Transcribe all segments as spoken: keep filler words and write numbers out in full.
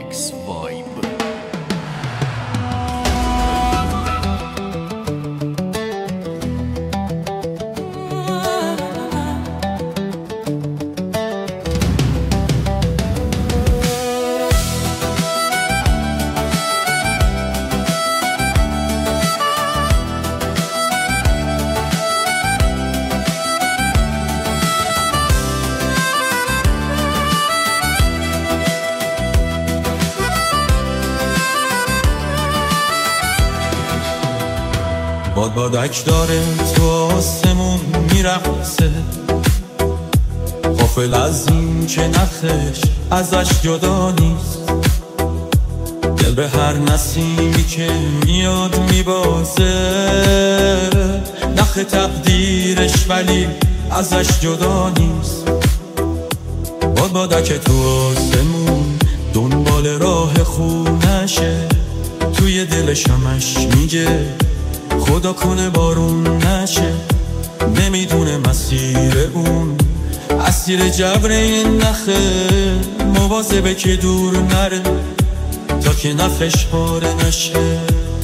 Alex Vibe. باد بادک داره تو آسمون میرقصه، غافل از این که نخش ازش جدا نیست. دل به هر نسیمی که میاد میبازه، نخ تقدیرش ولی ازش جدا نیست. باد بادک تو آسمون دنبال راه خونشه، توی دلش همش میگه خدا کنه بارون نشه. نمیدونه مسیر اون اسیر جبر این نخه، مواظبه که دور نره تا که نخش پاره نشه.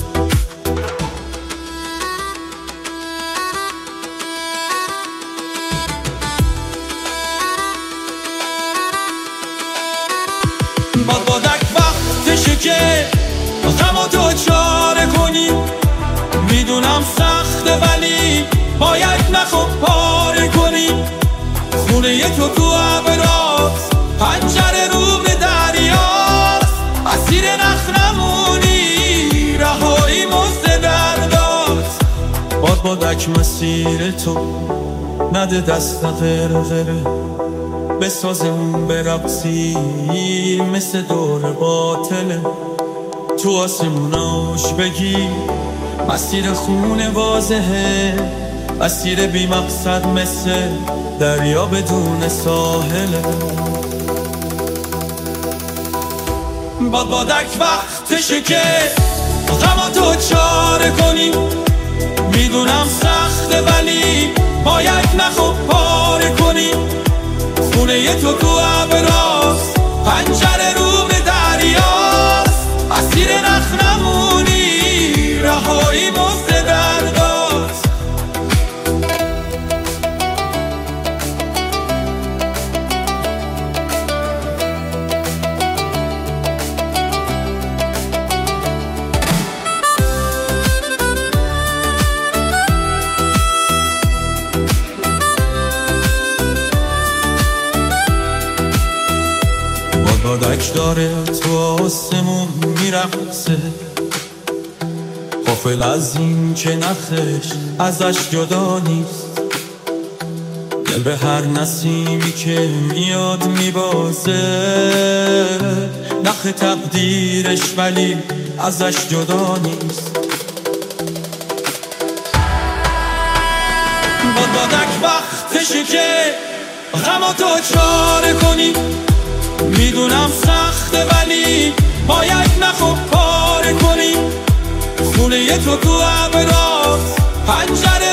باد بادک وقتشه که غم تو چاره کنی. میدونم سخته ولی باید نخو پاره کنی. خونه تو تو ابراست، پنجره رو به دریاست. اسیر نخ نمونی، رهایی مزد درداست. باد بادک مسیر تو نده دست غرغره، بسازمون برقصی مثل دور باطله. تو آسموناش بگی مسیر خونه واضحه، مسیر بی مقصد مثل دریا بدون ساحله. باد بادک وقتشه که غم تو چاره کنی. میدونم سخته ولی باید نخو پاره کنی. خونه تو تو ابراست، پنجره رو به دریاست. اسیر نخ نمونی، رهایی مزد درداست. باد بادک داره تو آسمون میرقصه، غافل از این که نخش ازش جدا نیست. دل به هر نسیمی که میاد میبازه، نخ تقدیرش ولی ازش جدا نیست. باد بادک وقتشه که غم تو چاره کنی. میدونم سخته ولی باید نخو پاره کنی. خونه تو تو ابراست، پنجره